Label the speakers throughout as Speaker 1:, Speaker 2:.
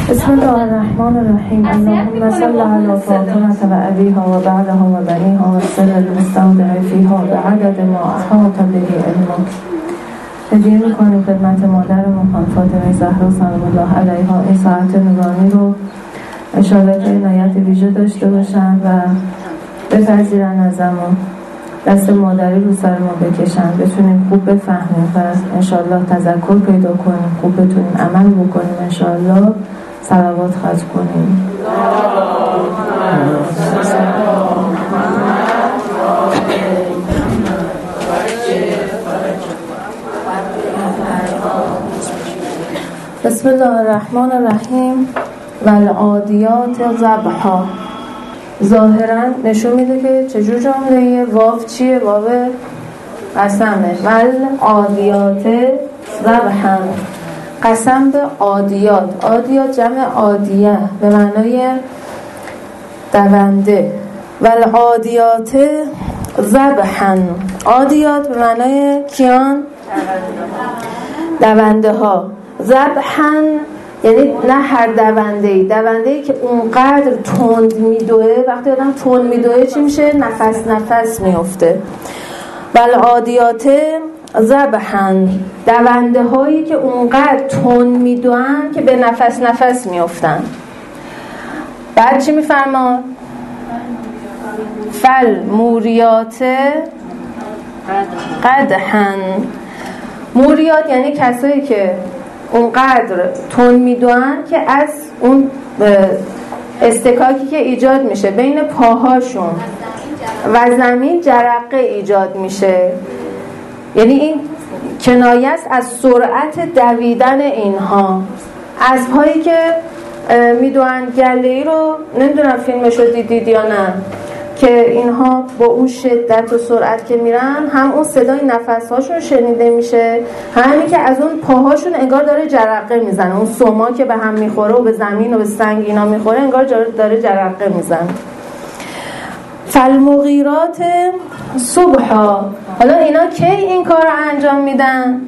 Speaker 1: بسم الله الرحمن الرحیم. اللهم صل علی فاطمة و ابیها و بعدها و بنیها و سر المستودع فیها بعدد ما احاط به علمک. هدیه میکنیم خدمت مادرمون خانم فاطمه زهرا سلام الله علیها این ساعت نورانی رو انشاءالله که عنایت ویژه داشته باشن و بپذیرن ازمون، دست مادری رو سرمون بکشن، بتونیم خوب بفهمیم و انشاءالله تذکر پیدا کنیم، خوب بتونیم عمل بکنیم، انشاءالله صلوات ختم کنیم. بسم الله الرحمن الرحیم. والعادیات ضبحا. ظاهرا نشون میده که چجور جمله واو چیه؟ واو قسمه. والعادیات ضبحا، قسم به عادیات. عادیات جمع عادیه به معنای دونده. والعادیات ضبحا، عادیات به معنای کیان؟ دونده ها. ضبحا یعنی نه هر دونده‌ای، دونده‌ای که اونقدر تند میدوه. وقتی آدم تند میدوه چی میشه؟ نفس میفته. والعادیات ضبحا، دونده هایی که اونقدر تند میدوئن که به نفس میفتن. بعد چی میفرمان؟ فالموریات قدحا. موریات یعنی کسایی که اونقدر تند میدوئن که از اون استکاکی که ایجاد میشه بین پاهاشون و زمین جرقه ایجاد میشه. یعنی این کنایه است از سرعت دویدن اینها. اسب‌هایی که میدوئن گله‌ای رو، نمیدونم فیلمش رو دیدید یا نه، که اینها با اون شدت و سرعت که میرن هم اون صدای نفس‌هاشون شنیده میشه، همین که از اون پاهاشون انگار داره جرقه میزنه. اون سوما که به هم میخوره و به زمین و به سنگ اینا میخوره انگار داره جرقه میزنه. فالمغیرات صبحا. حالا اینا کی این کار رو انجام میدن؟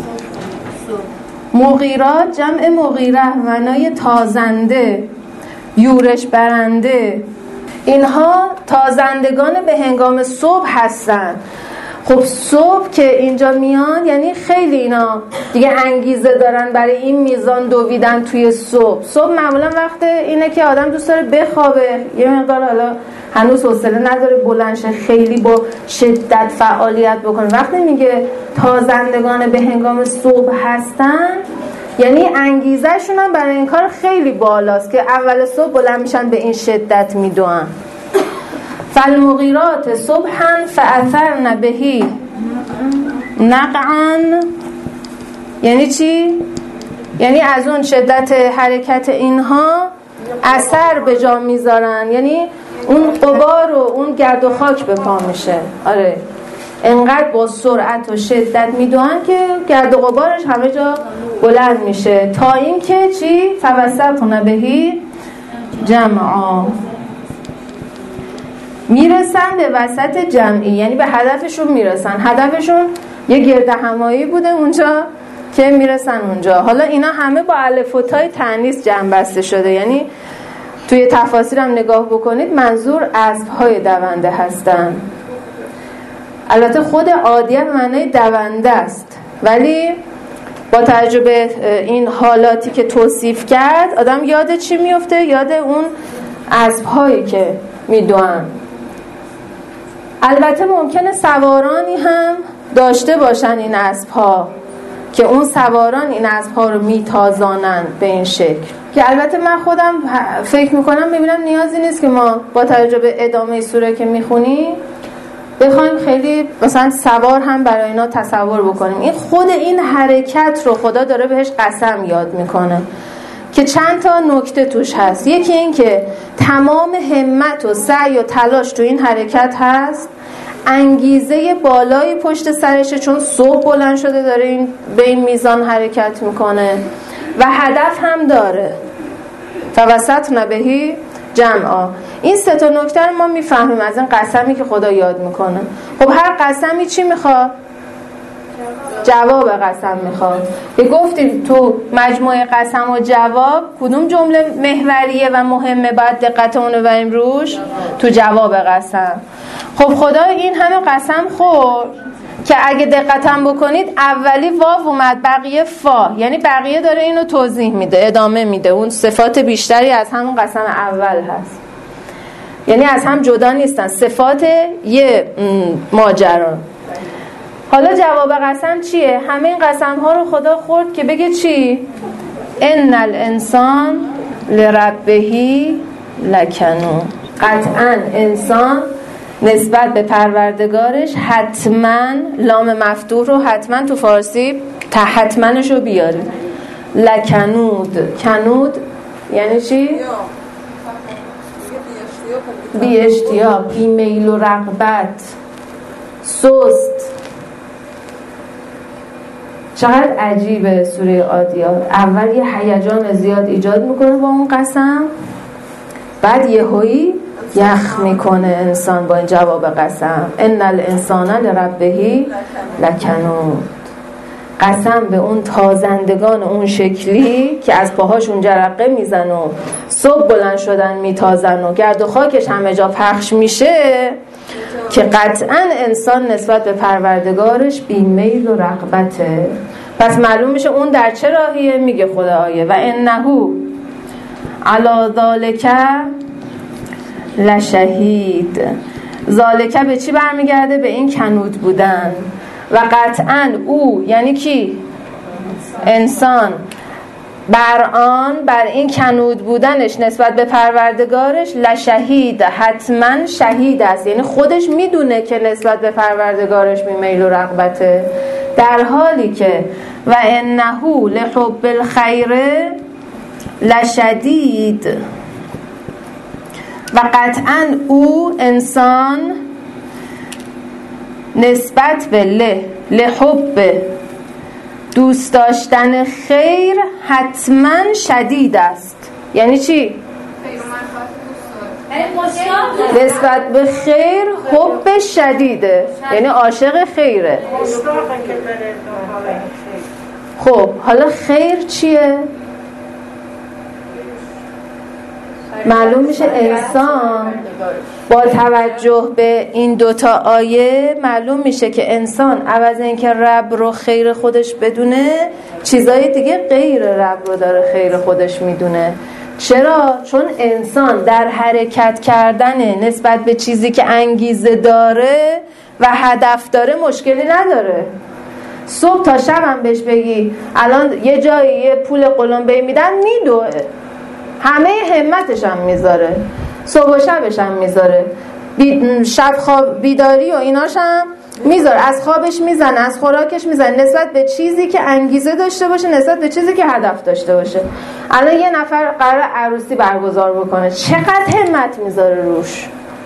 Speaker 1: مغیرات جمع مغیره، معنای تازنده، یورش برنده. اینها تازندگان به هنگام صبح هستن. خب صبح که اینجا میان یعنی خیلی اینا دیگه انگیزه دارن برای این میزان دویدن توی صبح. صبح معمولا وقت اینه که آدم دوست داره بخوابه، یه مقدار حالا هنوز حوصله نداره بلند شه خیلی با شدت فعالیت بکنه. وقتی میگه تازندگان به هنگام صبح هستن یعنی انگیزه شون هم برای این کار خیلی بالاست که اول صبح بلند میشن به این شدت میدوئن. فالمغیرات صبحا فاثرن بهی نقعا. یعنی چی؟ یعنی از اون شدت حرکت اینها اثر به جا میذارن، یعنی اون غبار و اون گرد و خاک به پا میشه. آره، انقدر با سرعت و شدت میدوئن که گرد و غبارش همه جا بلند میشه تا این که چی؟ فوسطن بهی جمعا، میرسن به وسط جمعی، یعنی به هدفشون میرسن. هدفشون یه گرده همایی بوده اونجا که میرسن اونجا. حالا اینا همه با الف و تای تأنیث جمع بسته شده، یعنی توی تفاسیر هم نگاه بکنید منظور اسب‌های دونده هستن. البته خود عادیه به معنای دونده است، ولی با توجه به این حالاتی که توصیف کرد آدم یاد چی میفته؟ یاد اون اسب‌هایی که میدوئن. البته ممکنه سوارانی هم داشته باشن این اسب‌ها که اون سواران این اسب‌ها رو میتازانن به این شکل، که البته من خودم فکر میکنم میبینم نیازی نیست که ما با توجه به ادامه سوره که میخونیم بخوایم خیلی مثلا سوار هم برای اینا تصور بکنیم. این خود این حرکت رو خدا داره بهش قسم یاد میکنه که چند تا نکته توش هست. یکی این که تمام همت و سعی و تلاش تو این حرکت هست، انگیزه بالایی پشت سرشه چون صبح بلند شده داره این به این میزان حرکت میکنه و هدف هم داره. فوسطن بهی جمعا. این سه تا نکته رو ما میفهمیم از این قسمی که خدا یاد میکنه. خب هر قسمی چی میخواد؟ جواب قسم میخواد. که گفتیم تو مجموعه قسم و جواب کدوم جمله محوریه و مهمه باید دقت اونو بریم روش؟ تو جواب قسم. خب خدا این همه قسم خورد که اگه دقتم بکنید اولی واو اومد بقیه فا، یعنی بقیه داره اینو توضیح میده، ادامه میده، اون صفات بیشتری از همون قسم اول هست، یعنی از هم جدا نیستن، صفات یه ماجرا. حالا جواب قسم چیه؟ همه این قسم ها رو خدا خورد که بگه چی؟ ان الانسان لربه لکنون. قطعا انسان نسبت به پروردگارش حتما، لام مفتوح رو حتما تو فارسی حتماش رو بیارید، لکنود. کنود یعنی چی؟ بی اشتیاق، بی میل و رغبت، سست. چقدر عجیبه سوره عادیات. اول یه هیجان زیاد ایجاد میکنه با اون قسم، بعد یهویی یخ میکنه انسان با این جواب قسم. ان الانسان لربه لکنود. قسم به اون تازندگان اون شکلی که از پاهاشون جرقه میزن و صبح بلند شدن میتازن و گرد و خاکش همه جا پخش میشه، که قطعا انسان نسبت به پروردگارش بیمیل و رغبته. پس معلوم میشه اون در چه راهیه. میگه خدا آیه و انه علی ذالک لشهید. ذالک به چی برمیگرده؟ به این کنود بودن. و قطعا او یعنی کی؟ انسان. بر این کنود بودنش نسبت به پروردگارش لشهید، حتما شهید است، یعنی خودش میدونه که نسبت به پروردگارش بیمیل و رغبته، در حالی که و انه لحب الخیر لشدید. و قطعا او انسان نسبت به لحب دوست داشتن خیر حتما شدید است. یعنی چی؟ نسبت به خیر حب شدیده، یعنی عاشق خیره. خب حالا خیر چیه؟ معلوم میشه انسان با توجه به این دوتا آیه معلوم میشه که انسان عوض اینکه رب رو خیر خودش بدونه، چیزای دیگه غیر رب رو داره خیر خودش میدونه. چرا؟ چون انسان در حرکت کردن نسبت به چیزی که انگیزه داره و هدف داره مشکلی نداره. صبح تا شب هم بهش بگی الان یه جایی یه پول قلمبه میدن میدوه، همه همتش هم میذاره، صبح و شبش هم میذاره، شب خواب بیداری و ایناش هم میذاره، از خوابش میزنه، از خوراکش میزنه، نسبت به چیزی که انگیزه داشته باشه، نسبت به چیزی که هدف داشته باشه. الان یه نفر قرار عروسی برگزار بکنه، چقدر همت میذاره روش.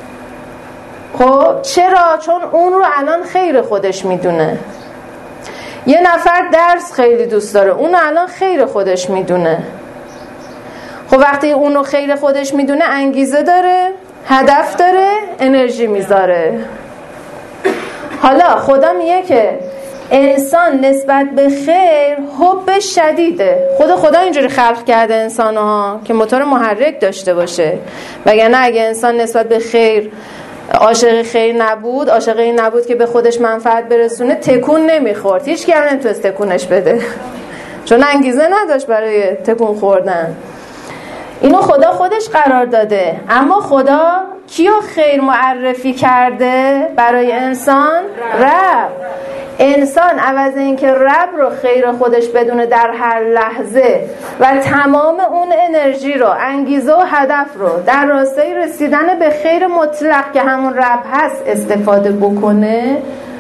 Speaker 1: خب چرا؟ چون اون رو الان خیر خودش میدونه. یه نفر درس خیلی دوست داره، اون رو الان خیر خودش میدونه. خب وقتی اونو خیر خودش میدونه، انگیزه داره، هدف داره، انرژی میذاره. حالا خدا میگه که انسان نسبت به خیر حب شدیده. خدا اینجوری خلق کرده انسان‌ها که موتور محرک داشته باشه، وگرنه اگه انسان نسبت به خیر عاشق خیر نبود، عاشق این نبود که به خودش منفعت برسونه، تکون نمیخورد، هیچ کی هم نمیتونست تکونش بده چون انگیزه نداشت برای تکون خوردن. اینو خدا خودش قرار داده. اما خدا کیو خیر معرفی کرده برای انسان؟ رب. انسان عوض اینکه رب رو خیر خودش بدونه در هر لحظه و تمام اون انرژی رو، انگیزه و هدف رو در راستای رسیدن به خیر مطلق که همون رب هست استفاده بکنه،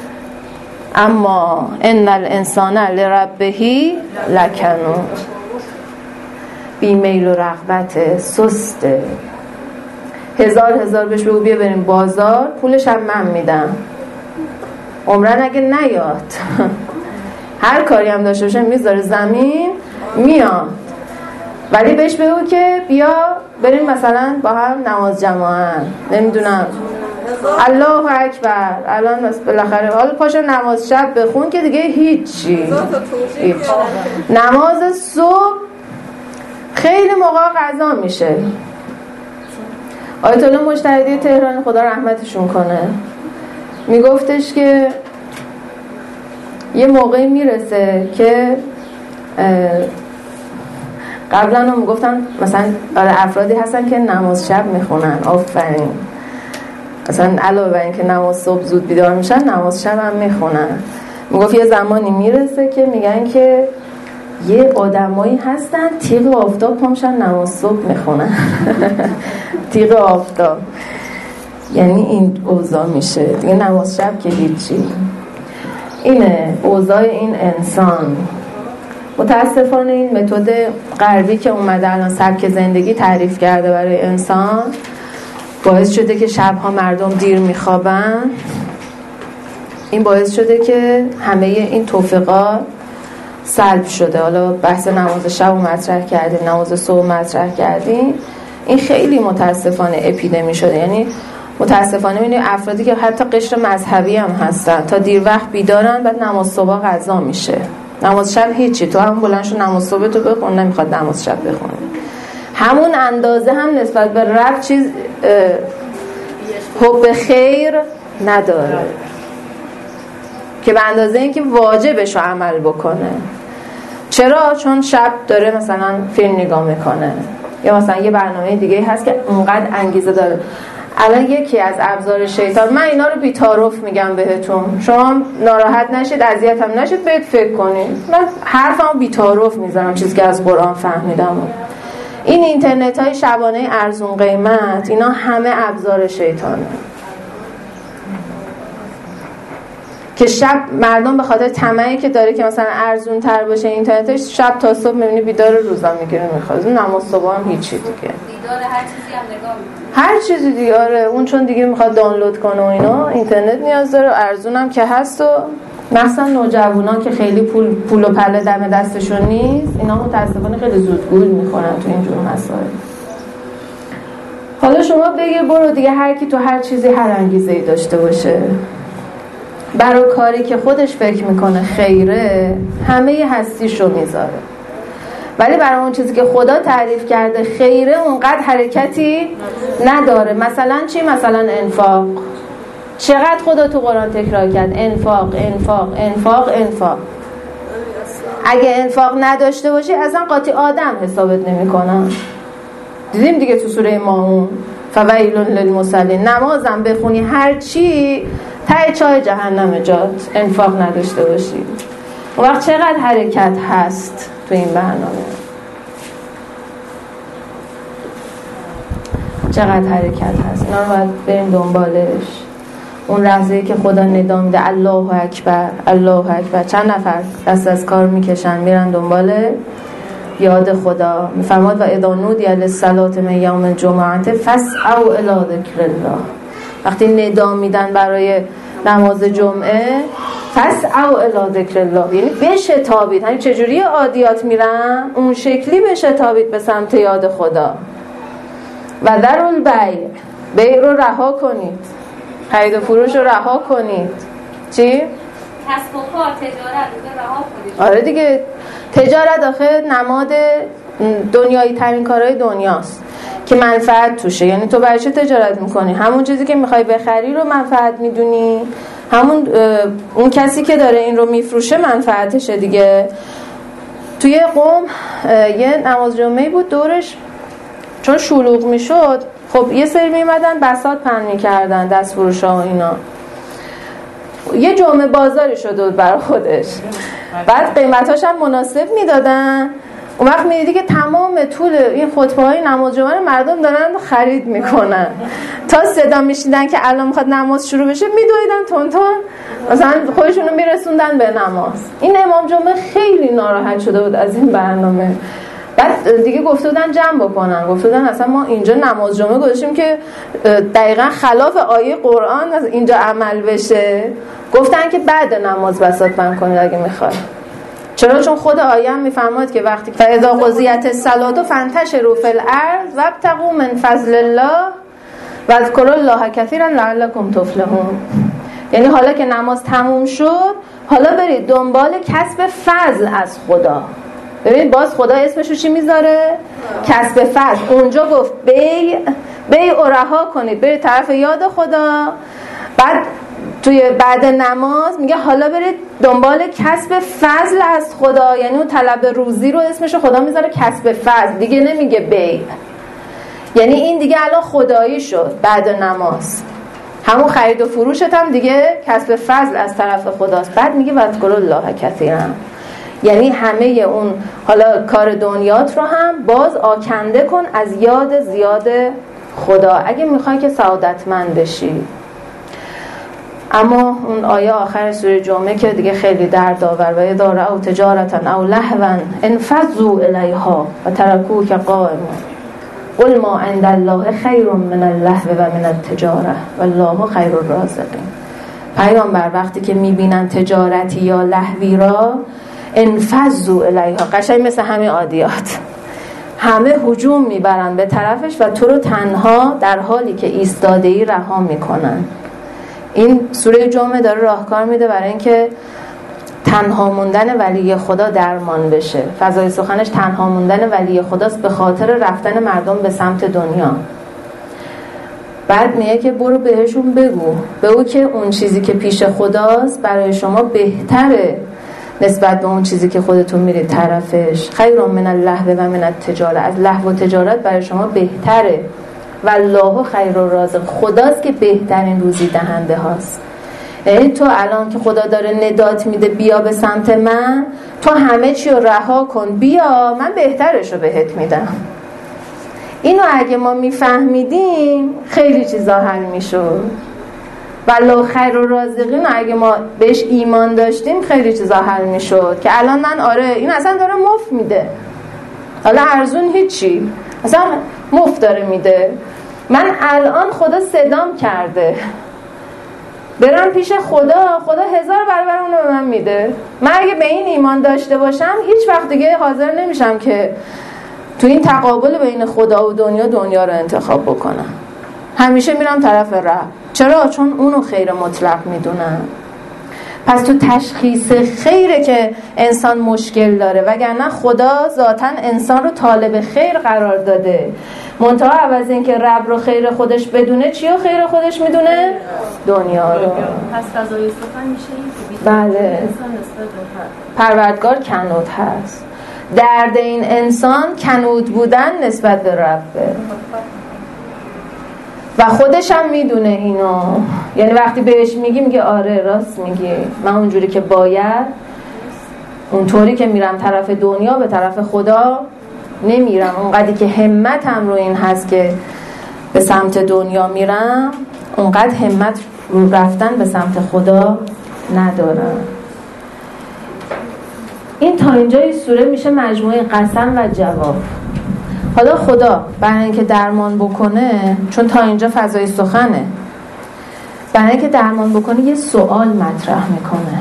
Speaker 1: اما ان الانسان لربه لکنود، بیمیل و رغبت، سسته. هزار بهش بگو بیا بریم بازار، پولش هم من میدم، عمرن اگه نیاد هر کاری هم داشته باشه میذاره زمین میاد. ولی بهش بگو که بیا بریم مثلا با هم نماز جماعت، نمیدونم الله اکبر. الان بس بالاخره حالا پاشو نماز شب بخون که دیگه هیچی. نماز صبح خیلی موقع قضا میشه. آیت الله مجتهدی تهران خدا رحمتشون کنه میگفتش که یه موقعی میرسه که قبلا هم میگفتن مثلا افرادی هستن که نماز شب میخونن، آفرین، مثلا علاوه بر این که نماز صبح زود بیدار میشن نماز شب هم میخونن. میگفت یه زمانی میرسه که میگن که یه آدمایی هستن تیغ آفتاب پامشن نماز صبح میخونن. تیغ آفتاب، یعنی این اوضاع میشه دیگه. نماز شب که هیچی. اینه اوضاع این انسان. متاسفانه این متد غربی که اومده الان سبک زندگی تعریف کرده برای انسان باعث شده که شبها مردم دیر میخوابن. این باعث شده که همه این توفیقات سلب شده. حالا بحث نماز شب رو مطرح کردیم، نماز صبح مطرح کردیم. این خیلی متاسفانه اپیدمی شده. یعنی متاسفانه می‌بینید افرادی که حتی قشر مذهبی هم هستن تا دیر وقت بیدارن، بعد نماز صبح قضا میشه، نماز شب هیچی. تو هم بلند شو نماز صبح تو بخون، نمیخواد نماز شب بخونه. همون اندازه هم نسبت به رب چیز حب خیر نداره که به اندازه این که واجبش رو عمل بکنه. چرا؟ چون شب داره مثلا فیلم نگاه میکنه یا مثلا یه برنامه دیگه هست که اونقدر انگیزه داره. الان یکی از ابزار شیطان، من اینا رو بی‌تعارف میگم بهتون، شما ناراحت نشید، اذیت هم نشید، بهت فکر کنید. من حرفمو بی‌تعارف میزنم، چیزی که از قرآن فهمیدم. این اینترنت های شبانه ارزون قیمت اینا همه ابزار شیطانه که شب مردم به خاطر طمعی که داره که مثلا ارزون تر باشه اینترنتش، شب تا صبح میبینی بیدار روزا میگیره میخواد. نماز صبح هم هیچی دیگه،
Speaker 2: دیدار هر چیزی هم نگاه میکنه،
Speaker 1: هر چیزی دیگه. آره اون چون دیگه میخواد دانلود کنه و اینا، اینترنت نیاز داره، ارزون هم که هست. و مثلا نوجوانان که خیلی پول و پله دم دستشون نیست، اینا متاسفانه خیلی زود گول میخورن تو اینجور مسائل. حالا شما بگیر برو دیگه، هر کی تو هر چیزی هر انگیزه‌ای داشته باشه برای کاری که خودش فکر میکنه خیره، همه هستیشو میذاره، ولی برای اون چیزی که خدا تعریف کرده خیره اونقدر حرکتی نداره. مثلا چی؟ مثلا انفاق. چقدر خدا تو قرآن تکرار کرد انفاق انفاق انفاق انفاق. اگه انفاق نداشته باشی اصلا قاطی آدم حسابت نمی‌کنن. دیدیم دیگه تو سوره ماعون فویل للمصلین، نمازم بخونی هر چی ته چاه جهنم جات، انفاق نداشته باشی. اون وقت چقدر حرکت هست تو این برنامه، چقدر حرکت هست. اینا رو باید بریم دنبالش. اون لحظه‌ای که خدا ندا میده الله اکبر الله اکبر، چند نفر دست از کار میکشن میرن دنبال یاد خدا. میفرماد و اذا نودی للصلاة من یوم الجمعة فاسعوا الی ذکر الله. وقتی ندا میدن برای نماز جمعه فاسعوا الی ذکر الله، یعنی بشتابید. همین چجوری عادیات میرن اون شکلی بشتابید به سمت یاد خدا. و ذروا البیع، بیع رو رها کنید، خرید و فروش رو رها کنید. چی؟
Speaker 2: کسب و کار، تجارت رو رها کنید.
Speaker 1: آره دیگه، تجارت آخه نماد دنیایی ترین کارهای دنیاست که منفعت توشه. یعنی تو برای چه تجارت میکنی؟ همون چیزی که میخوای بخری رو منفعت میدونی، همون اون کسی که داره این رو میفروشه منفعتشه دیگه. توی قوم یه نماز جمعه بود، دورش چون شلوغ میشد خب یه سری میمدن بساط پهن میکردن، دست فروش ها و اینا. یه جمعه بازاری شده بود برای خودش، بعد قیمتاش هم مناسب میدادن. اون وقت میدیدی که تمام طول این خطبه های نماز جمعه مردم دارن خرید میکنن، تا صدا میشیدن که الان میخواد نماز شروع بشه میدویدن تون تون مثلا خودشونو میرسوندن به نماز. این امام جمعه خیلی ناراحت شده بود از این برنامه. بعد دیگه گفته بودن جمع بکنن، گفته بودن اصلا ما اینجا نماز جمعه گذاشتیم که دقیقا خلاف آیه قرآن اینجا عمل بشه. گفتن که بعد نماز بساط پهن کنید اگه میخواد. چرا؟ چون خود آیه هم میفرماد که وقتی فاذا قضیت الصلاة فانتشروا فی الارض وابتغوا من فضل الله و اذکروا الله کثیرا لعلکم تفلحون. یعنی حالا که نماز تموم شد، حالا برید دنبال کسب فضل از خدا. ببینید باز خدا اسمشو چی میذاره؟ کسب فضل. اونجا گفت بیع رها کنید، برید طرف یاد خدا. بعد بعد نماز میگه حالا برید دنبال کسب فضل از خدا، یعنی اون طلب روزی رو اسمشو خدا میذاره کسب فضل، دیگه نمیگه بیع. یعنی این دیگه الان خدایی شد بعد نماز، همون خرید و فروشت هم دیگه کسب فضل از طرف خداست. بعد میگه واذکروا الله کثیرا، یعنی همه اون حالا کار دنیات رو هم باز آکنده کن از یاد زیاد خدا اگه میخوای که سعادتمند بشی. اما اون آیه آخر سوره جمعه که دیگه خیلی دردآور، و اذا رأوا تجارة او لهوا انفضوا الیها و ترکوک قائما قل ما عند الله خیر من اللهو و من التجاره والله خیر الرازقین. پیامبر وقتی که میبینن تجارتی یا لهوی را، انفضوا الیها، قشنگ مثل همه عادیات همه هجوم میبرن به طرفش و تو رو تنها در حالی که ایستاده‌ای رها میکنن. این سوره جمعه داره راهکار میده برای اینکه تنها موندن ولی خدا درمان بشه. فضای سخنش تنها موندن ولی خداست به خاطر رفتن مردم به سمت دنیا. بعد میگه که برو بهشون بگو که اون چیزی که پیش خداست برای شما بهتره نسبت به اون چیزی که خودتون میرید طرفش. خیر من اللهو و من التجاره، از لهو و تجارت برای شما بهتره. والله خیر الرازق، خداست که بهترین روزی دهنده هاست. یعنی تو الان که خدا داره ندات میده بیا به سمت من، تو همه چی رو رها کن بیا، من بهترش رو بهت میدم. اینو اگه ما میفهمیدیم خیلی چیزا حل میشد. والله خیر الرازقین اگه ما بهش ایمان داشتیم خیلی چیزا حل میشد. که الان من این اصلا داره مفت میده، حالا ارزون هیچی، اصلا مفت داره میده. من الان خدا صدام کرده برم پیش خدا 1000 برابر اونو به من میده. من اگه به این ایمان داشته باشم هیچ وقت دیگه حاضر نمیشم که تو این تقابل بین خدا و دنیا رو انتخاب بکنم. همیشه میرم طرف رب. چرا؟ چون اونو خیر مطلق میدونم. پس تو تشخیص خیره که انسان مشکل داره، وگرنه خدا ذاتاً انسان رو طالب خیر قرار داده. منتها عوض این که رب رو خیر خودش بدونه، چی رو خیر خودش میدونه؟ دنیا رو.
Speaker 3: پس فضای سخن میشه این که
Speaker 1: بله، پروردگار کنود هست. درد این انسان کنود بودن نسبت به ربه و خودش هم میدونه اینو. یعنی وقتی بهش میگه آره راست میگی، من اونجوری که باید، اونطوری که میرم طرف دنیا به طرف خدا نمیرم. اونقدری که همتم رو این هست که به سمت دنیا میرم، اونقدر همت رو رفتن به سمت خدا ندارم. این تا اینجای سوره میشه مجموعه قسم و جواب. حالا خدا برای اینکه درمان بکنه، چون تا اینجا فضای سخنه، برای اینکه درمان بکنه یه سوال مطرح میکنه.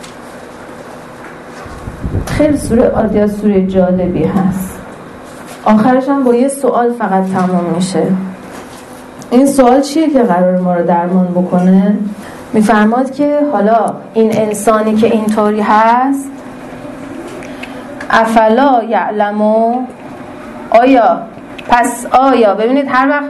Speaker 1: خیلی سوره جالبی هست. آخرش هم با یه سوال فقط تمام میشه. این سوال چیه که قرار ما رو درمان بکنه؟ میفرماد که حالا این انسانی که اینطوری هست، افلا یعلمو، آیا ببینید هر وقت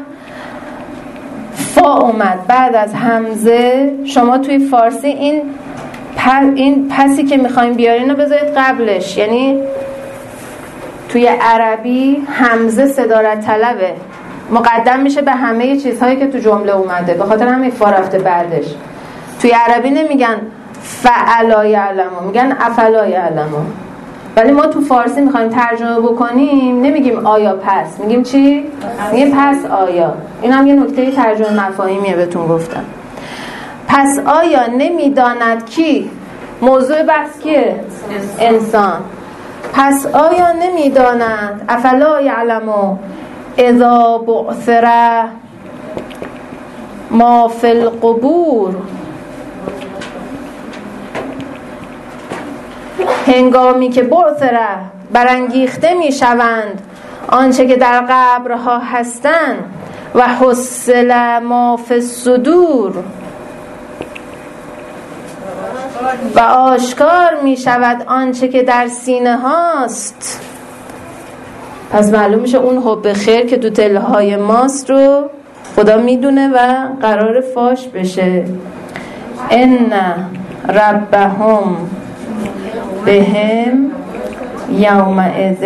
Speaker 1: فا اومد بعد از همزه، شما توی فارسی این پسی که میخوایم بیارین رو بذارید قبلش. یعنی توی عربی همزه صدارت طلبه، مقدم میشه به همه چیزهایی که تو جمله اومده، به خاطر همین فا رفته بعدش. توی عربی نمیگن فعلا یعلمو، میگن افلا یعلمو. ولی ما تو فارسی میخوایم ترجمه بکنیم، نمیگیم آیا پس، میگیم چی؟ میگیم پس آیا. این هم یه نکته ترجمه مفاهیمیه بهتون گفتم. پس آیا نمیداند کی؟ موضوع بحث کیه؟ انسان. پس آیا نمیداند افلا یعلمو اذا بعثر ما فی القبور، هنگامی که بعثر برانگیخته می شوند آنچه که در قبرها هستند، و حصل ما فی الصدور و آشکار می شود آنچه که در سینه هاست. پس معلوم میشه اون حب خیر که تو دل های ماست رو خدا میدونه و قرار فاش بشه. ان ربهم بهم یومئذ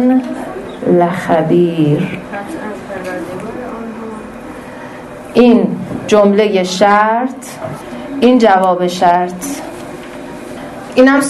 Speaker 1: لخبیر. این جمله شرط، این جواب شرط، اینم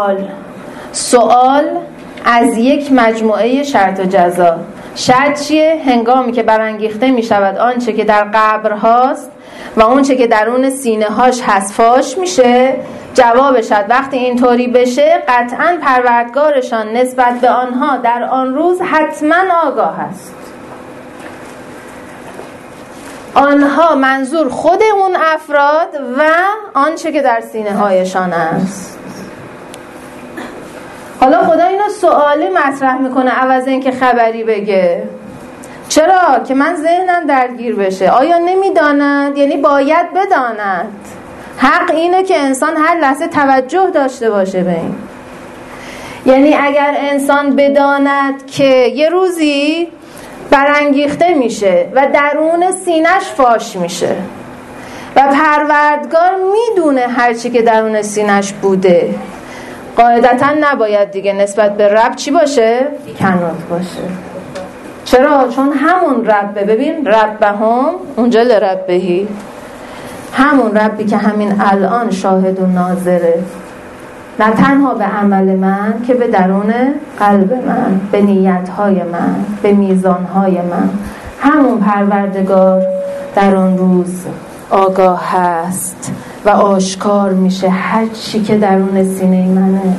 Speaker 1: سوال از یک مجموعه شرط و جزا. شرط چیه؟ هنگامی که برانگیخته می شود آنچه که در قبر هاست و اونچه که درون سینه هاش هست فاش میشه. جواب شرط وقتی اینطوری بشه قطعاً پروردگارشان نسبت به آنها در آن روز حتما آگاه است. آنها منظور خود اون افراد و آنچه که در سینه هایشان است. حالا خدا اینو سوالی مطرح میکنه عوض اینکه خبری بگه. چرا؟ که من ذهنم درگیر بشه. آیا نمیداند؟ یعنی باید بداند. حق اینه که انسان هر لحظه توجه داشته باشه به این. یعنی اگر انسان بداند که یه روزی برانگیخته میشه و درون سینش فاش میشه و پروردگار میدونه هرچی که درون سینش بوده، قاعدتا نباید دیگه نسبت به رب چی باشه؟ کنوت باشه. چرا؟ چون همون ربه. ببین ربهم اونجا لربهی، همون ربی که همین الان شاهد و ناظره، نه تنها به عمل من که به درون قلب من، به نیتهای من، به میزانهای من. همون پروردگار در اون روز آگاه هست و آشکار میشه هر چی که درون سینه منه.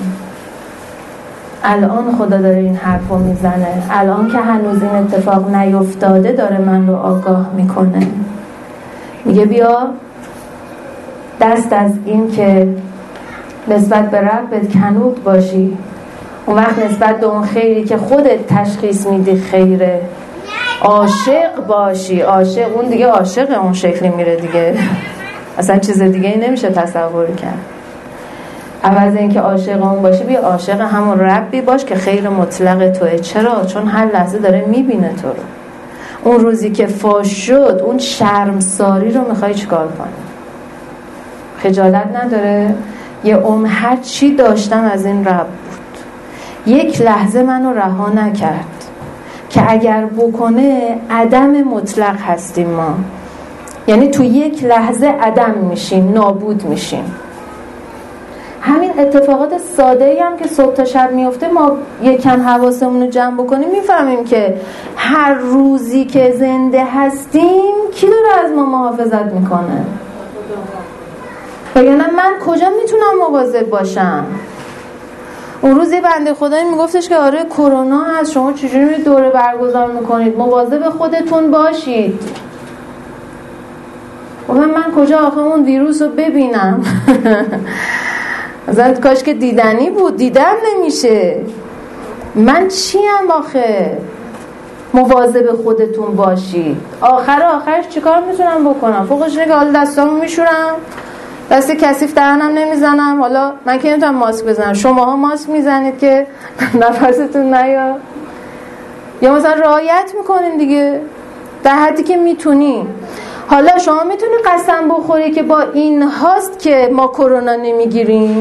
Speaker 1: الان خدا داره این حرف رو میزنه، الان که هنوز این اتفاق نیفتاده داره من رو آگاه میکنه. میگه بیا دست از این که نسبت به ربت کنوت باشی، اون وقت نسبت به اون خیری که خودت تشخیص میدی خیره عاشق باشی. عاشق، اون دیگه عاشق اون شکلی میره دیگه، اصلا چیز دیگه ای نمیشه تصور کرد. عوض اینکه عاشق اون باشی بیا عاشق همون ربی باش که خیر مطلق توه. چرا؟ چون هر لحظه داره میبینه تو رو. اون روزی که فاش شد اون شرمساری رو میخوای چیکار کنی؟ خجالت نداره؟ یه عمر هر چی داشتم از این رب بود، یک لحظه منو رها نکرد که اگر بکنه عدم مطلق هستیم ما. یعنی تو یک لحظه عدم میشیم، نابود میشیم. همین اتفاقات ساده‌ای هم که صبح تا شب میفته ما یکم حواسمون رو جمع بکنیم میفهمیم که هر روزی که زنده هستیم کی داره از ما محافظت میکنه. وگرنه من کجا میتونم مواظب باشم؟ اون روزی بنده خدایی میگفتش که آره کرونا هست، شما چجوری می دوره برگزار میکنید؟ مواظب خودتون باشید. من کجا آخه اون ویروس رو ببینم؟ مثلا کاش که دیدنی بود، دیدم نمیشه. من چیم آخه؟ مواظب خودتون باشید. آخرش چیکار میتونم بکنم؟ فوقش اینه که حالا دستامو میشورم، دست کثیف دهنم نمیزنم. حالا من که نمیتونم ماسک بزنم، شماها ماسک میزنید که نفستون نیاد، یا مثلا رعایت میکنین دیگه در حدی که میتونی. حالا شما میتونی قسم بخوری که با این هاست که ما کرونا نمیگیریم؟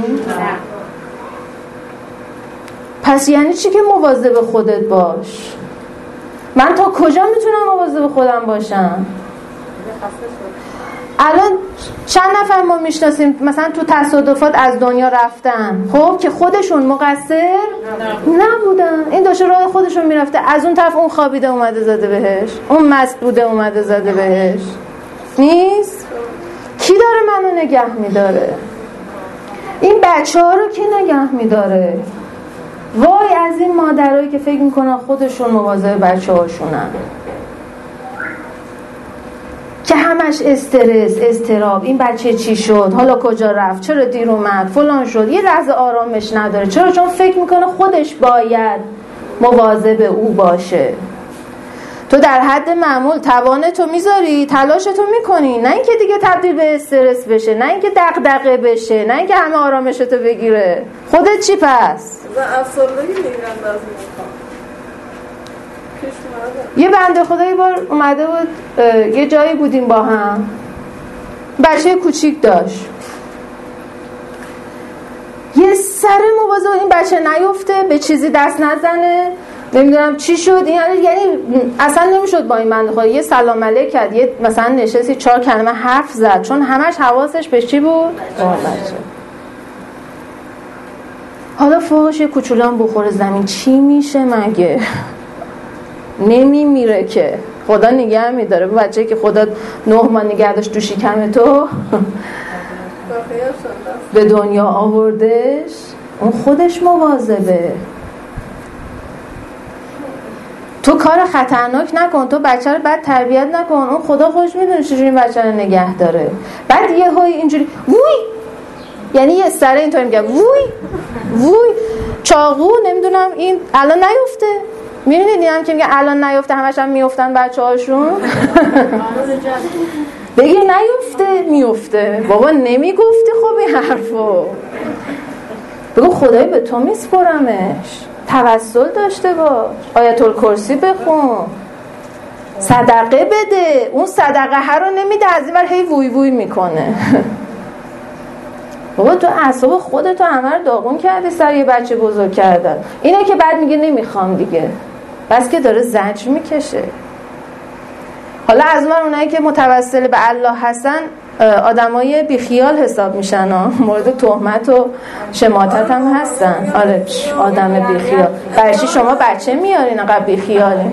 Speaker 1: پس یعنی چی که مواظب خودت باش؟ من تا کجا میتونم مواظب خودم باشم؟ الان چند نفر ما میشناسیم مثلا تو تصادفات از دنیا رفتن، خب که خودشون مقصر نبودن، این داشته راه خودشون میرفته، از اون طرف اون خوابیده اومده زده بهش، اون مست بوده اومده زده بهش. نیست؟ کی داره منو نگه میداره؟ این بچه ها رو کی نگه میداره؟ وای از این مادرایی که فکر میکنن خودشون مواظب بچه هاشونن، که همش استرس، استراب، این بچه چی شد، حالا کجا رفت، چرا دیر اومد، فلان شد، یه لحظه آرامش نداره. چرا؟ چون فکر میکنه خودش باید مواظب او باشه. تو تو در حد معمول توانتو میذاری، تلاشتو میکنی، نه اینکه دیگه تبدیل به استرس بشه، نه اینکه دغدغه بشه، نه اینکه همه آرامشتو بگیره. خودت چی پس؟
Speaker 4: افسردگی میگن لازم
Speaker 1: یه بنده خدا یه بار اومده بود یه جایی بودیم با هم، بچه کوچیک داشت، یه سر مواظب این بچه نیفته، به چیزی دست نزنه، نمیدونم چی شد این، یعنی اصلا نمیشد با این بنده خدا یه سلام علیک کرد، یه مثلا نشستی 4 کلمه حرف زد، چون همش حواسش به چی بود؟ بچه. حالا فوقش یه کوچولان بخوره زمین چی میشه مگه؟ نمیمیره که، خدا نگه میداره. بچه‌ای که خدا 9 ماه نگه داشت تو شکم تو به دنیا آوردش، اون خودش مواظبه. تو کار خطرناک نکن، تو بچه رو بد تربیت نکن، اون خدا خودش میدونه چجوری این بچه رو نگه داره. بعد یه های اینجوری ووی، یعنی یه سره اینطوری میگه ووی چاقو نمیدونم این الان نیفته. میبینید این هم که میگه الان نیفته، همش هم میفتن بچه هاشون. بگه نیفته میفته. بابا نمیگفتی خب این حرفو، بگو خدای به تو میسپرمش، توسل داشته باش، آیت الکرسی بخون، صدقه بده. اون صدقه ها رو نمیده، از این ور هی ووی ووی میکنه. بابا تو اعصاب خودتو همه رو داغون کردی سر یه بچه بزرگ کردن. اینه که بعد میگه نمیخوام دیگه، بس که داره زجر میکشه. حالا از من اونایی که متوسل به الله هستن آدمای بیخیال حساب میشن ها، مورد تهمت و شماتت هم هستن. آره آدم بیخیال، برشی شما بچه میارین اقعا بیخیالین.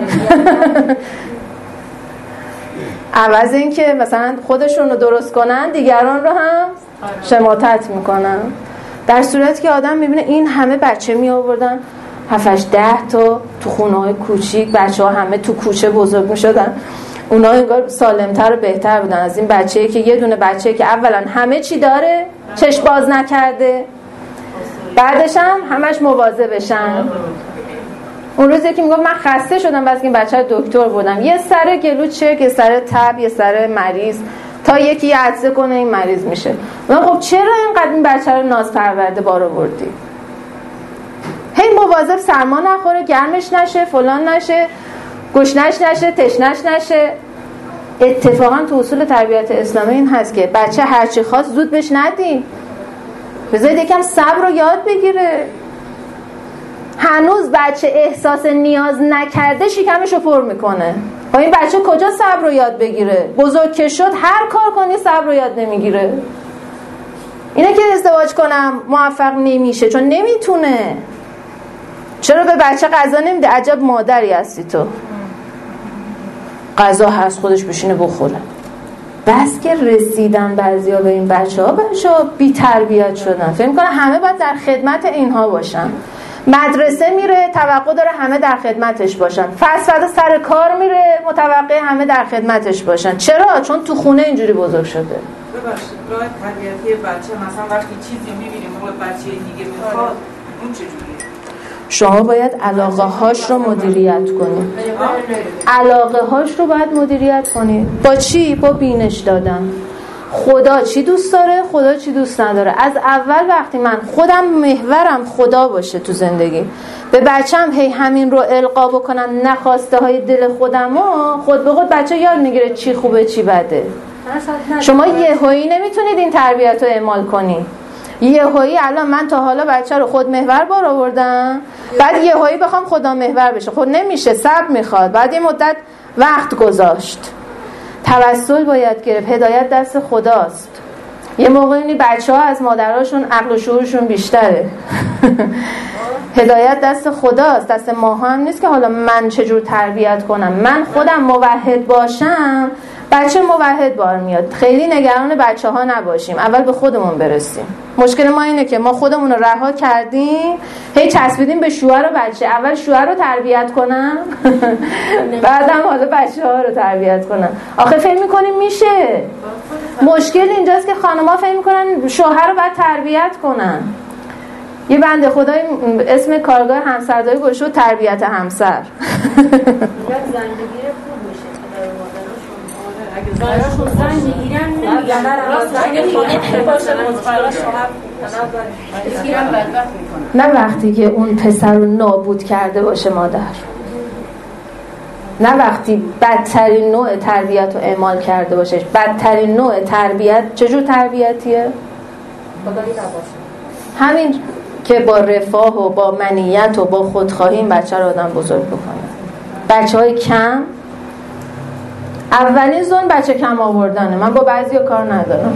Speaker 1: عوض این که مثلا خودشون رو درست کنن دیگران رو هم شماتت میکنن. در صورتی که آدم میبینه این همه بچه می آوردن 7-10 تا تو خونه های کوچیک، بچه ها همه تو کوچه بزرگ میشدن، اونا انگار سالمتر و بهتر بودن از این بچه‌ای که یه دونه بچه‌ای که اولا همه چی داره چشم باز نکرده، بعدش هم همش مواظب بشن. اون روزی که میگفت من خسته شدم بس که این بچه رو دکتر بردم، یه سر گلو چک، یه سر تب، یه سر مریض، تا یکی یه عدسه کنه این مریض میشه. من خب چرا اینقدر این بچه رو ناز پرورده بار آوردی؟ هی مواظب سرما نخوره، گرمش نشه، فلان نشه، گشنش نشه، تشنش نشه. اتفاقا تو اصول تربیت اسلامی این هست که بچه هرچی خواست زود بهش ندی، بذارید یکم صبر رو یاد بگیره. هنوز بچه احساس نیاز نکرده شکمش رو پر میکنه. با این بچه کجا صبر رو یاد بگیره؟ بزرگ که شد هر کار کنی صبر رو یاد نمیگیره. اینه که ازدواج کنم موفق نمیشه چون نمیتونه. چرا به بچه غذا نمیده؟ عجب مادری هستی تو. غذا هست خودش بشینه بخوره. بس که رسیدن بعضیا به این بچه‌ها بی تربیت شدن، فکر می‌کنن همه باید در خدمت اینها باشن. مدرسه میره توقع داره همه در خدمتش باشن، فصل سر کار میره متوقع همه در خدمتش باشن. چرا؟ چون تو خونه اینجوری بزرگ شده.
Speaker 5: ببخشید راه تربیتی بچه مثلا وقتی چیزی می‌بینیم موقع بچه دیگه میخواد اون چجوریه؟
Speaker 1: شما باید علاقه هاش رو مدیریت کنید. علاقه هاش رو باید مدیریت کنید. با چی؟ با بینش دادن. خدا چی دوست داره، خدا چی دوست نداره. از اول وقتی من خودم محورم خدا باشه تو زندگی، به بچم هی همین رو القا بکنم، نخواسته های دل خودمو، خود به خود بچه یاد میگیره چی خوبه چی بده. شما یهویی نمیتونید این تربیت رو اعمال کنی. یهویی الان من تا حالا بچه رو خود محور بار آوردم، بعد یهویی بخوام خدا محور بشه، خود نمیشه، صبر میخواد، بعد یه مدت وقت گذاشت. توسل باید گرفت، هدایت دست خداست. یه موقعی بچه‌ها از مادراشون عقل و شعورشون بیشتره. هدایت دست خداست، دست ما هم نیست که حالا من چجور تربیت کنم. من خودم موحد باشم بچه موحد بار میاد. خیلی نگران بچه‌ها نباشیم، اول به خودمون برسیم. مشکل ما اینه که ما خودمون رو رها کردیم، هی چسبیدیم به شوهر و بچه. اول شوهر رو تربیت کنم بعدم حالا بچه‌ها رو تربیت کنم. آخه فکر می‌کنیم میشه. مشکل اینجاست که خانم‌ها فکر می‌کنن شوهر رو باید تربیت کنن. یه بنده خدای اسم کارگاه همسرداری گوشه و تربیت همسر.
Speaker 3: زندگی خوب میشه براشون زن میگیرن نمیگن
Speaker 1: نه وقتی که اون پسر رو نابود کرده باشه مادر، نه وقتی بدترین نوع تربیت رو اعمال کرده باشه. بدترین نوع تربیت چجور تربیتیه؟ همین که با رفاه و با منیت و با خودخواهی این بچه رو آدم بزرگ بکنه. بچه های کم، اولین ظلم بچه کم آوردنه. من با بعضی ها کار ندارم.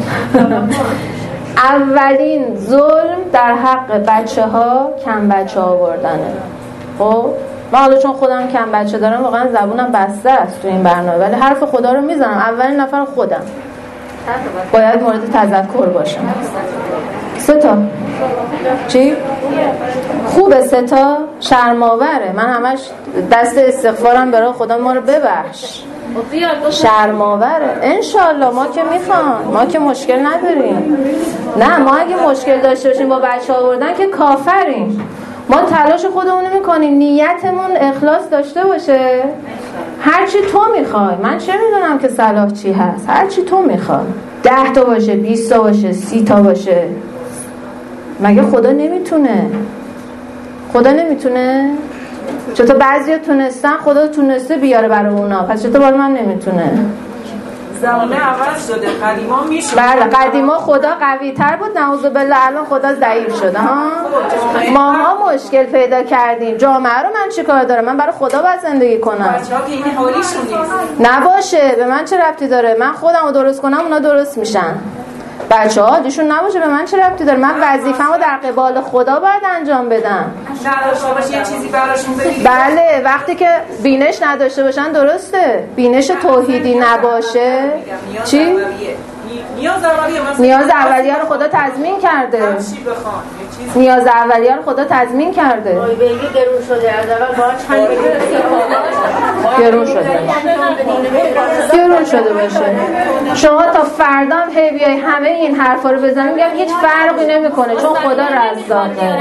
Speaker 1: اولین ظلم در حق بچه ها کم بچه آوردنه. خب من حالا چون خودم کم بچه دارم واقعا زبونم بسته است تو این برنامه، ولی حرف خدا رو میزنم. اولین نفر خودم باید مورد تذکر باشم. 3 تا چی؟ خوبه 3 تا شرماوره. من همش دست استغفارم برای خدا ما رو ببخش. شرماوره. انشالله ما که میخوام، ما که مشکل نداریم. نه ما اگه مشکل داشته باشیم با بچه آوردن که کافریم. ما تلاش خودمون میکنیم نیتمون اخلاص داشته باشه. هرچی تو میخوای، من چه میدونم که صلاح چی هست، هرچی تو میخوای 10 تا باشه، 20 تا باشه، 30 تا باشه. مگه خدا نمیتونه؟ خدا نمیتونه؟ چطور بعضیا تونستن خدا تونسته بیاره برای اونا، پس چطور برای من نمیتونه؟
Speaker 5: زمانه عوض شده. قدیما میشد.
Speaker 1: بله قدیما خدا قوی تر بود، نعوذ بالله الان خدا ضعیف شده ها. ماها مشکل پیدا کردیم. جامعه رو من چیکار دارم؟ من برای خدا باید زندگی کنم.
Speaker 5: بچه‌ها که این حالیشون نیست.
Speaker 1: نباشه به من چه ربطی داره؟ من خودم رو درست کنم اونا درست میشن. بچه‌ها دیشون نباشه به من چه ربطی داره؟ من وظیفه‌مو در قبال خدا باید انجام بدم.
Speaker 5: نداشته باشه یه چیزی براشون بگید.
Speaker 1: بله وقتی که بینش نداشته باشن درسته. بینش توحیدی نباشه چی؟ نیاز اولیه رو خدا تضمین کرده. نیاز اولیه رو خدا تضمین کرده.
Speaker 3: گرون شده از اول باید چند
Speaker 1: گرون شده باشه. شما تا فردا هم هی بیای همه این حرفا رو بزنی میگم هیچ فرقی نمیکنه، چون خدا رزاقه.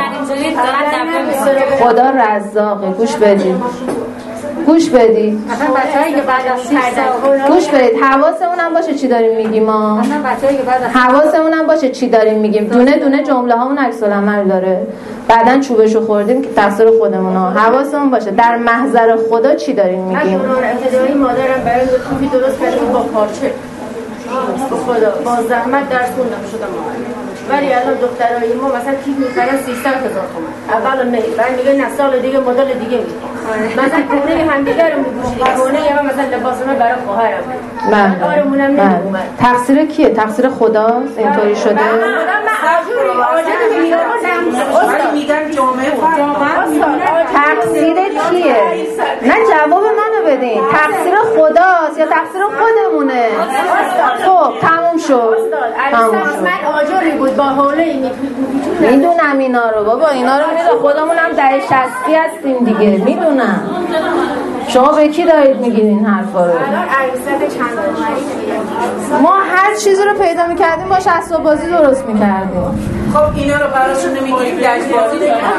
Speaker 1: خدا رزاقه. گوش بدید گوش بدید
Speaker 3: مثلا بچه‌ای که بعد از 30 سال
Speaker 1: گوش بدید حواسمون هم باشه چی داریم میگیم ما.
Speaker 3: مثلا بچه‌ای که بعد از
Speaker 1: حواسمون هم باشه چی داریم میگیم. دونه دونه جمله هامون عکس العمل داره. بعدن چوبشو خوردیم که تقصیر خودمونه. حواسمون باشه در محضر خدا چی داریم میگیم.
Speaker 3: من ابتدایی مادرم برای خوبی درست کردم با پارچه به خدا با زحمت درس خوندم شدم ولی الان دخترای ما مثلا کیف می‌خرن 300,000 تومان. اول نه بعد میگه نه سال دیگه مدل دیگه میخوام. مثلا کونه همدیگه رو می‌پوشید. کونه من مثلا لباس من برای خواهرم. من کارمونم نمی‌اومد.
Speaker 1: تقصیر کیه؟ تقصیر خداست اینطوری شده.
Speaker 5: میگن جامعه
Speaker 1: تقصیر کیه؟ نه جواب منو بدین. تقصیر خداست یا تقصیر خودمونه؟ خب تموم شد.
Speaker 3: من آجری بود با حوله
Speaker 1: میدونم اینا رو بابا، اینا رو میدونم. خودمون هم در 60 هستیم دیگه. میدونم شما به کی دارید میگین این حرفا رو؟ ما هر چیزی رو پیدا میکردیم باش اسباب بازی درست میکردیم.
Speaker 5: خب اینا رو براشون نمیگیریم لجبازی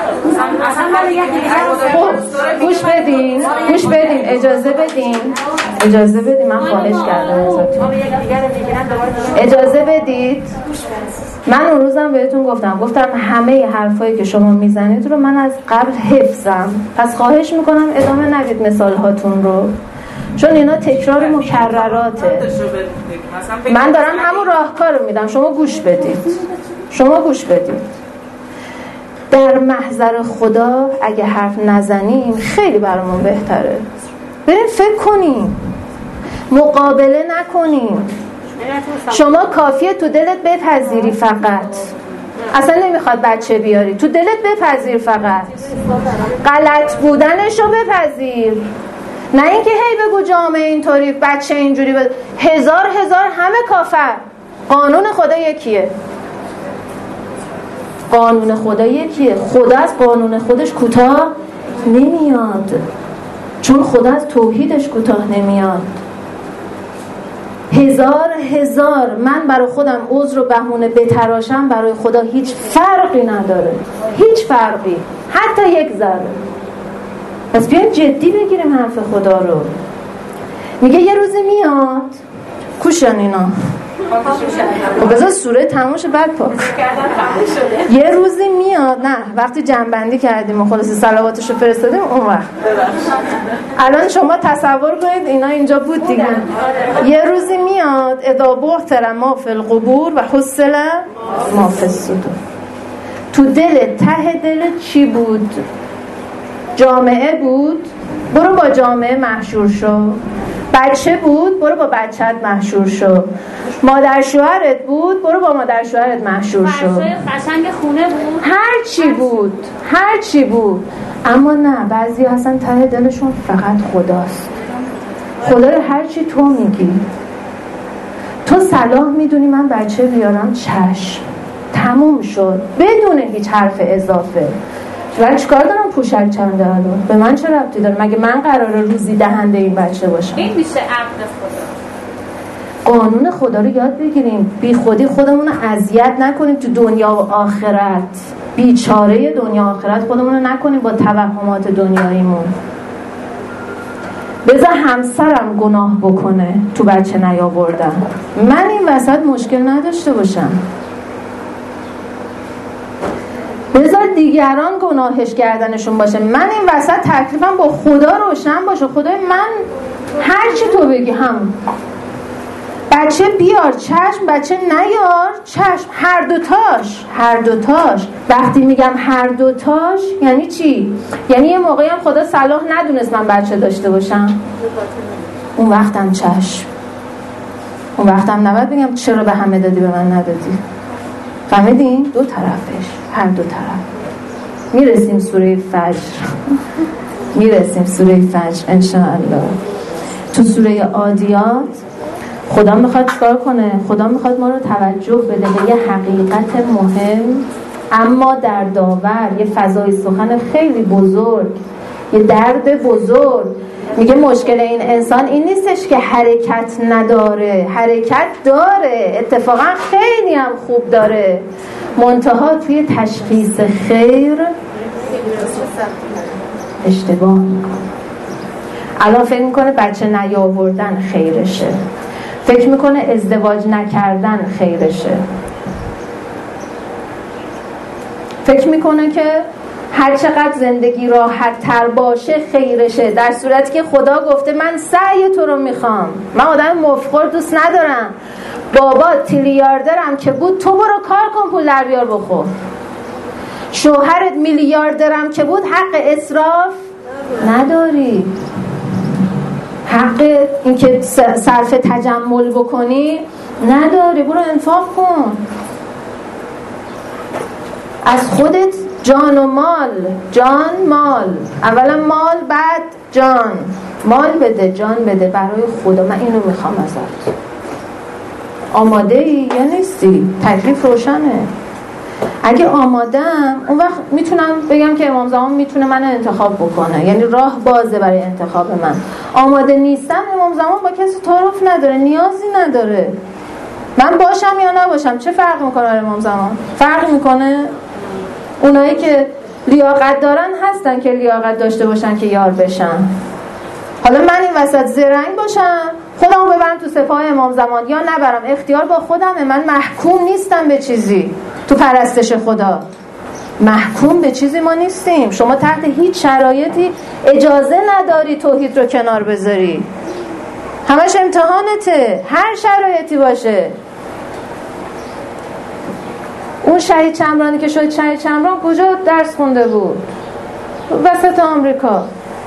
Speaker 1: خب گوش بدین گوش بدین اجازه بدین من خواهش کردم ازتون اجازه بدید. من اون روزم بهتون گفتم همه حرفایی که شما میزنید رو من از قبل حفظم، پس خواهش میکنم ادامه ندید مثال هاتون رو، چون اینا تکرار مکرراته. من دارم همون راهکار رو میدم، شما گوش بدید. در محضر خدا اگه حرف نزنیم خیلی برامون بهتره. بریم فکر کنیم، مقابله نکنیم. شما کافیه تو دلت بپذیری، فقط اصلا نمیخواد بچه بیاری، تو دلت بپذیر، فقط غلط بودنشو بپذیر. نه اینکه هی بگو جامعه اینطوری، بچه اینجوری، هزار همه کافر. قانون خدا یکیه. خدا از قانون خودش کوتاه نمیاد، چون خدا از توحیدش کوتاه نمیاد. هزار من برای خودم عذر و بهونه بتراشم، برای خدا هیچ فرقی نداره، هیچ فرقی، حتی یک ذره. پس بیایم جدی بگیریم حرف خدا رو. میگه یه روزی میاد کوشن اینا و بذار سوره تموم شه بعد پاک یه روزی میاد، نه وقتی جمع‌بندی کردیم و خلاص صلواتشو فرستادیم اون وقت. الان شما تصور کنید اینا اینجا بود دیگه. یه روزی میاد اذا بعثر ما فی القبور و حصل ما فی الصدور. تو دل ته دل چی بود؟ جامعه بود، برو با جامعه محشور شو. بچه بود، برو با بچت محشور شو. مادر شوهرت بود، برو با مادر شوهرت محشور شو.
Speaker 2: قشنگ خونه بود،
Speaker 1: هر چی بود. اما نه، بعضی اصلا ته دلشون فقط خداست. خدای هر چی تو میگی. تو صلاح میدونی من بچه بیارم، چشم، تموم شد، بدون هیچ حرف اضافه. ولی چیکار دارم پوشک چنده الان؟ به من چه ربطی داره؟ مگه من قراره روزی دهنده این بچه باشم؟
Speaker 2: این میشه عقل خدا.
Speaker 1: قانون خدا رو یاد بگیریم، بی خودی خودمون رو اذیت نکنیم تو دنیا و آخرت. بیچاره دنیا و آخرت خودمون رو نکنیم با توهمات دنیاییمون. بذار همسرم گناه بکنه تو بچه نیاوردم، من این وسط مشکل نداشته باشم. بذار دیگران گناهش کردنشون باشه، من این وسط تکلیفم با خدا روشن باشه. خدای من هر چی تو بگی هم. بچه بیار، چشم. بچه نیار، چشم. هر دوتاش. وقتی میگم هر دوتاش یعنی چی؟ یعنی یه موقعی هم خدا صلاح ندونست من بچه داشته باشم، اون وقتم چشم. اون وقتم نباید بگم چرا به همه دادی به من ندادی. فهمیدین؟ دو طرفش، هر دو طرف. میرسیم سوره فجر انشاءالله. تو سوره عادیات خدا میخواد چیکار کنه؟ خدا میخواد ما رو توجه بده به یه حقیقت مهم اما در داور، یه فضای سخن خیلی بزرگ، یه درد بزرگ. میگه مشکل این انسان این نیستش که حرکت نداره، حرکت داره، اتفاقا خیلی هم خوب داره، منتها توی تشخیص خیر اشتباه میکنه. الان فکر میکنه بچه نیاوردن خیرشه، فکر میکنه ازدواج نکردن خیرشه، فکر میکنه که هر چقدر زندگی راحت تر باشه خیرشه، در صورتی که خدا گفته من سعی تو رو میخوام. من آدم مفخور دوست ندارم. بابا تریلیاردرم که بود، تو برو کار کن پول در بیار بخور. شوهرت میلیاردرم که بود، حق اسراف نداری، حق اینکه صرف تجمل بکنی نداری، برو انفاق کن. از خودت جان و مال، جان مال، اولا مال بعد جان، مال بده جان بده برای خدا. من اینو میخوام ازت. آماده ای یا نیستی؟ تکلیف روشنه. اگه آمادم اون وقت میتونم بگم که امام زمان میتونه منو انتخاب بکنه، یعنی راه بازه برای انتخاب من. آماده نیستم، امام زمان با کسی تعارف نداره، نیازی نداره. من باشم یا نباشم چه فرق میکنه؟ امام زمان فرق میکنه؟ اونایی که لیاقت دارن هستن که لیاقت داشته باشن که یار بشن. حالا من این وسط زرنگ باشم، خودمو ببرم تو سپاه امام زمان یا نبرم، اختیار با خودمه. من محکوم نیستم به چیزی. تو پرستش خدا محکوم به چیزی ما نیستیم. شما تحت هیچ شرایطی اجازه نداری توحید رو کنار بذاری. همش امتحانته، هر شرایطی باشه. اون شهید چمرانی که شد شهید چمران کجا درس خونده بود؟ وسط آمریکا.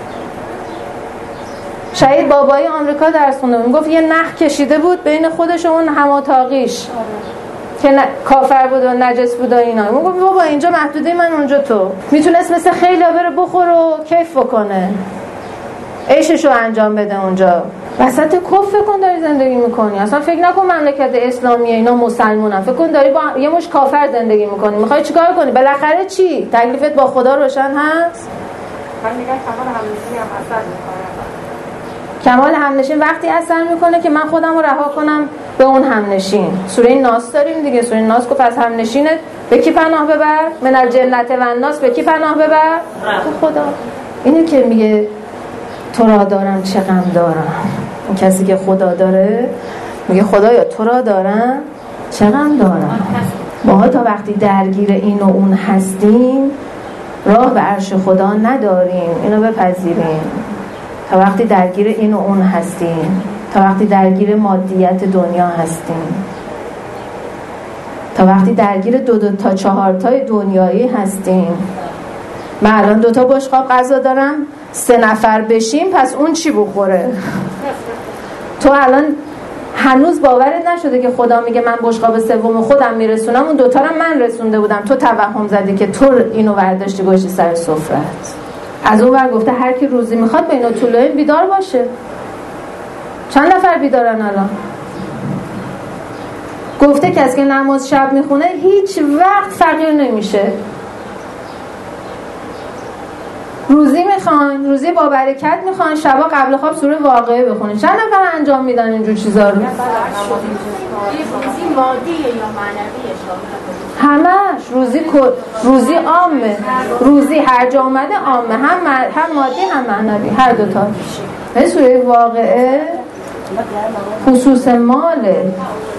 Speaker 1: شهید بابایی آمریکا درس خونده بود. میگفت یه نخ کشیده بود بین خودش و اون هماتاقیش که کافر بود و نجس بود و اینا. میگفت بابا اینجا محدوده، من اونجا تو. میتونست مثل خیلی بره بخور و کیف بکنه، عیششو انجام بده اونجا. وسط کفر کن داری زندگی میکنی. اصلا فکر نکن مملکت اسلامیه اینا مسلمونن، فکر کن داری با یه مش کافر زندگی میکنی. میخوای چیکار کنی؟ بالاخره چی؟ تکلیفت با خدا روشن هست؟
Speaker 4: من میگم تمام همسایی هم اثر میکنه.
Speaker 1: کمال همنشین وقتی اثر میکنه که من خودم رو رها کنم به اون همنشین. سوره ناس داریم دیگه، سوره ناس گفت از همنشینت به کی پناه ببر؟ من الجنة و الناس، به کی پناه ببر؟ به خدا. اینه که میگه تو را دارم چه غم دارم. این کسی که خدا داره میگه خدایا تو را دارم چه غم دارم. ماها تا وقتی درگیر این و اون هستیم راه به عرش خدا نداریم. اینو بپذیریم. تا وقتی درگیر این و اون هستیم، تا وقتی درگیر مادیت دنیا هستیم، تا وقتی درگیر 2 تا 4 تای دنیایی هستیم. من الان 2 تا بشقاب غذا دارم، 3 نفر بشیم پس اون چی بخوره؟ تو الان هنوز باورت نشده که خدا میگه من بشقاب سوم خودم میرسونم، اون 2 تا رو من رسونده بودم، تو توهم زدی که تو اینو برداشتی گوشتی سر سفرت. از اون ور گفته هر کی روزی میخواد بین طلوعین بیدار باشه. چند نفر بیدارن الان؟ گفته کسی که نماز شب میخونه هیچ وقت فقیر نمیشه. روزی میخوان، روزی با برکت میخوان، شبا قبل خواب سوره واقعه بخونین. چند نفر انجام میدن اینجور چیزا رو؟
Speaker 3: روزی مادیه یا معنویه؟
Speaker 1: همش روزی عامه. روزی هر جا اومده عامه، هم مادی هم معنوی، هر 2 تا. به سوره واقعه خصوص ماله.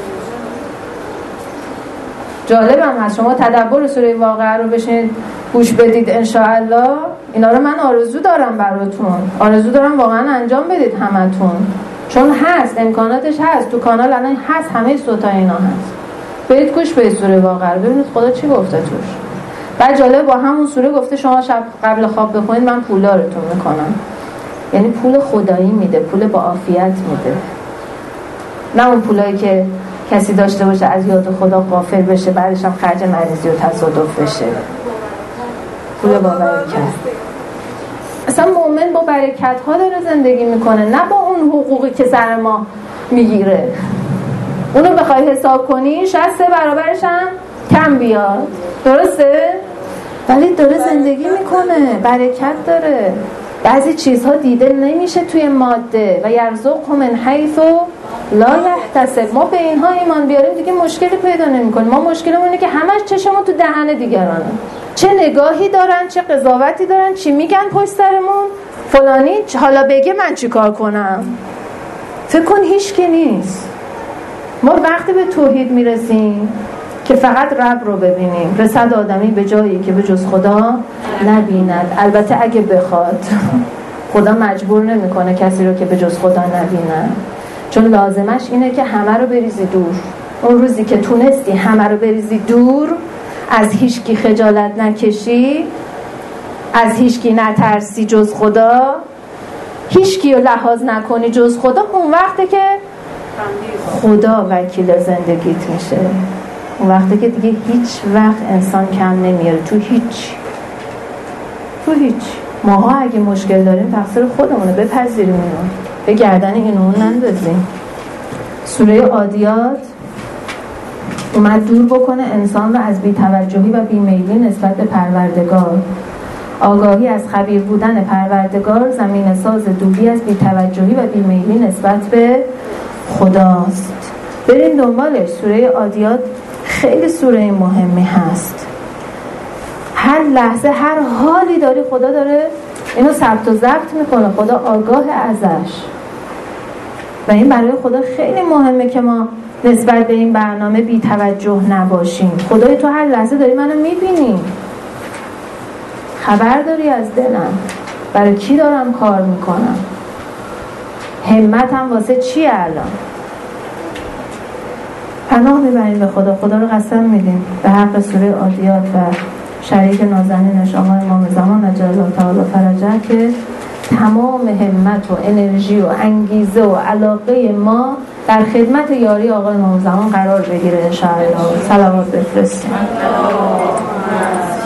Speaker 1: جالبم هست شما تدبر سوره واقعه رو بشینید گوش بدید انشاءالله. اینا رو من آرزو دارم براتون، آرزو دارم واقعا انجام بدید همتون، چون هست، امکاناتش هست، تو کانال الان هست، همه صوتا اینا هست. برید گوش بدید سوره واقعه رو ببینید خدا چی گفته توش. بعد جالب با همون سوره گفته شما شب قبل خواب بخونید من پولارتون میکنم. یعنی پول خدایی میده، پول با عافیت میده، نه اون پولایی که کسی داشته باشه از یاد خدا غافل بشه بعدش هم خرج مریضی و تصادف بشه. پول با برکت. اصلا مؤمن با برکت ها داره زندگی میکنه، نه با اون حقوقی که سر ما میگیره. اونو بخوای حساب کنی شاید 3 برابرش هم کم بیاد، درسته؟ ولی داره زندگی میکنه، برکت داره. بعضی چیزها دیده نمیشه توی ماده و یرزقهم من حیث لا یحتسب. ما به اینها ایمان بیاریم دیگه مشکلی پیدا نمی‌کنیم. ما مشکلمون اینه که همش چشمون تو دهن دیگرانه. چه نگاهی دارن، چه قضاوتی دارن، چی میگن پشت سرمون، فلانی حالا بگه من چی کار کنم. فکر کن هیچ کی نیست. ما وقتی به توحید میرسیم که فقط رب رو ببینیم، رسد آدمی به جایی که به جز خدا نبیند. البته اگه بخواد. خدا مجبور نمیکنه کسی رو که به جز خدا نبیند، چون لازمش اینه که همه رو بریزی دور. اون روزی که تونستی همه رو بریزی دور، از هیچکی خجالت نکشی، از هیچکی نترسی جز خدا، هیچکی رو لحاظ نکنی جز خدا، اون وقته که خدا وکیل زندگیت میشه. اون وقته که دیگه هیچ وقت انسان کم نمیاره تو هیچ. ماها اگه مشکل داریم تقصیر خودمونه، بپذیریم اینو، به گردن این اون نندازیم. سوره عادیات اومد دور بکنه انسان رو از بی‌توجهی و بی‌میلی نسبت به پروردگار. آگاهی از خبیر بودن پروردگار زمین ساز دوری از بی‌توجهی و بی‌میلی نسبت به خداست. بریم دنبالش. سوره عادیات خیلی سوره مهمی هست. هر لحظه هر حالی داری خدا داره اینو ثبت و ضبط میکنه، خدا آگاه ازش. و این برای خدا خیلی مهمه که ما نسبت به این برنامه بی توجه نباشیم. خدای تو هر لحظه داری منو میبینی، خبر داری از دلم، برای کی دارم کار میکنم، همتم واسه چی الان. پناه میبریم به خدا. خدا رو قسم میدیم به حق سوره عادیات و شریک نازنینش آقای امام زمان عجل الله تعالی فرجه که تمام همت و انرژی و انگیزه و علاقه ما در خدمت یاری آقای امام زمان قرار بگیره انشاءالله. صلوات بفرستیم.